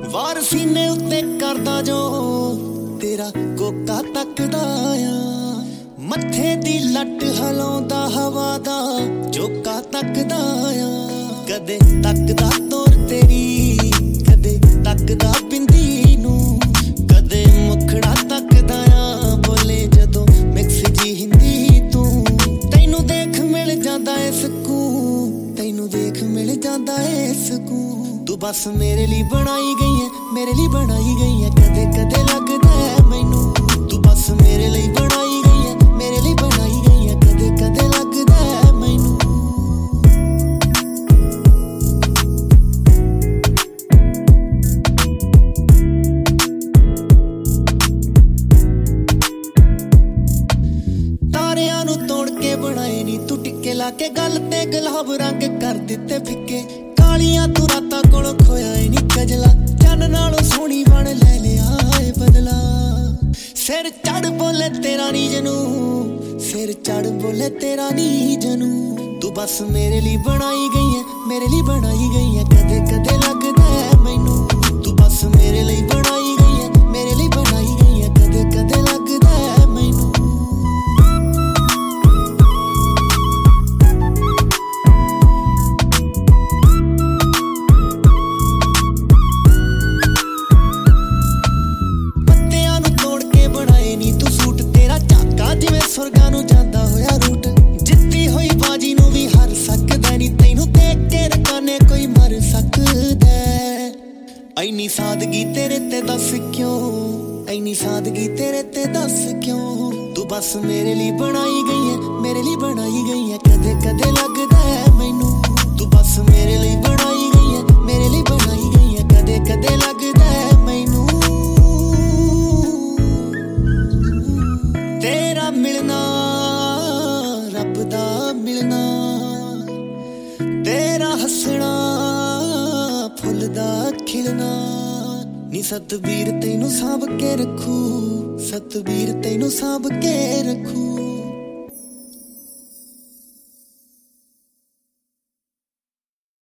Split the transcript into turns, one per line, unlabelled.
ਵਾਰ ਸੀਨੇ ਉੱਤੇ ਕਰਦਾ ਜੋ ਤੇਰਾ ਕੋਕਾ ਤੱਕਦਾ ਆ, ਮੱਥੇ ਦੀ ਲੱਟ ਹਲਾਉਂਦਾ ਹਵਾ ਦਾ ਝੋਕਾ ਤੱਕਦਾ ਆ। ਕਦੇ ਤੱਕਦਾ ਤੋਰ ਤੇਰੀ, ਕਦੇ ਤੱਕਦਾ ਬਿੰਦੀ ਨੂੰ, ਕਦੇ ਮੁਖੜਾ ਤੱਕਦਾ ਆ ਬੋਲੇ ਜਦੋਂ ਮਿਕਸ ਜੀ ਹਿੰਦੀ ਤੂੰ। ਤੈਨੂੰ ਦੇਖ ਮਿਲ ਜਾਂਦਾ ਏ ਸਕੂਨ, ਤੈਨੂੰ ਦੇਖ ਮਿਲ ਜਾਂਦਾ ਏ ਸਕੂਨ। ਤੂੰ ਬਸ ਮੇਰੇ ਲਈ ਬਣਾਈ ਗਈ ਐ, ਮੇਰੇ ਲਈ ਬਣਾਈ ਗਈ ਐ। ਕਦੇ ਕਦੇ ਲੱਗਦਾ ਮੈਨੂੰ ਤੂੰ ਬਸ ਮੇਰੇ ਲਈ ਬਣਾਈ ਗਈ ਐ, ਮੇਰੇ ਲਈ ਬਣਾਈ ਗਈ ਐ। ਕਦੇ ਕਦੇ ਲੱਗਦਾ ਮੈਨੂੰ। ਤਾਰਿਆਂ ਨੂੰ ਤੋੜ ਕੇ ਬਣਾਏ ਨੀ ਤੂੰ ਟਿੱਕੇ ਲਾ ਕੇ, ਗੱਲ ਤੇ ਗੁਲਾਬ ਰੰਗ ਕਰ ਦਿੱਤੇ ਫਿੱਕੇ। ਕਾਲੀਆਂ ਤੂੰ ਰਾਤਾਂ ਕੋਲੋਂ ਖੋਇਆ ਏ ਨੀ ਕਜਲਾ, ਚੰਨ ਨਾਲੋਂ ਸੋਹਣੀ ਬਣ ਲੈ ਲਿਆ ਏ ਬਦਲਾ। ਸਿਰ ਚੜ ਬੋਲੇ ਤੇਰਾ ਨੀ ਜਨੂ, ਸਿਰ ਚੜ ਬੋਲੇ ਤੇਰਾ ਨੀ ਜਨੂ। ਤੂੰ ਬਸ ਮੇਰੇ ਲਈ ਬਣਾਈ ਗਈ ਐ, ਮੇਰੇ ਲਈ ਬਣਾਈ ਗਈ ਐ। ਕਦੇ ਕਦੇ ਲੱਗਦਾ ਮੈਨੂੰ ਤੂੰ ਬਸ ਮੇਰੇ ਲਈ ਬਣਾਈ ਗਈ ਐ, ਮੇਰੇ ਲਈ ਬਣਾਈ ਗਈ ਐ। ਕਦੇ ਕਦੇ ਲੱਗਦਾ ਮੈਨੂੰ। ਜਿਵੇਂ ਸੁਰਗਾਂ ਨੂੰ ਜਾਂਦਾ ਹੋਇਆ ਰੂਟ, ਜਿੱਤੀ ਹੋਈ ਬਾਜੀ ਨੂੰ ਵੀ ਹਰ ਸਕਦਾ ਨੀ। ਤੈਨੂੰ ਦੇਖ ਕੇ ਰਕਾਨੇ ਕੋਈ ਮਰ ਸਕਦਾ। ਐਨੀ ਸਾਦਗੀ ਤੇਰੇ ਤੇ ਦੱਸ ਕਿਉਂ, ਐਨੀ ਸਾਦਗੀ ਤੇਰੇ ਤੇ ਦੱਸ ਕਿਉਂ। ਤੂੰ ਬਸ ਮੇਰੇ ਲਈ ਬਣਾਈ ਗਈ ਐ, ਮੇਰੇ ਲਈ ਬਣਾਈ ਗਈ ਐ। ਕਦੇ ਕਦੇ ਲੱਗਦਾ ਮੈਨੂੰ ਤੂੰ ਬਸ ਮੇਰੇ ਲਈ ਬਣਾਈ ਗਈ ਐ, ਮੇਰੇ ਲਈ ਬਣਾਈ ਗਈ ਐ। ਕਦੇ ਕਦੇ ਲੱਗਦਾ ਮੈਨੂੰ ਤੇਰਾ ਮਿਲਣਾ, ਰੱਬ ਦਾ ਮਿਲਣਾ, ਤੇਰਾ ਹੱਸਣਾ, ਫੁੱਲ ਦਾ ਖਿਲਣਾ। ਨੀ ਸਤਬੀਰ ਤੈਨੂੰ ਸਾਂਭ ਕੇ ਰੱਖੂ, ਸਤਬੀਰ ਤੈਨੂੰ ਸਾਂਭ ਕੇ ਰੱਖੂ।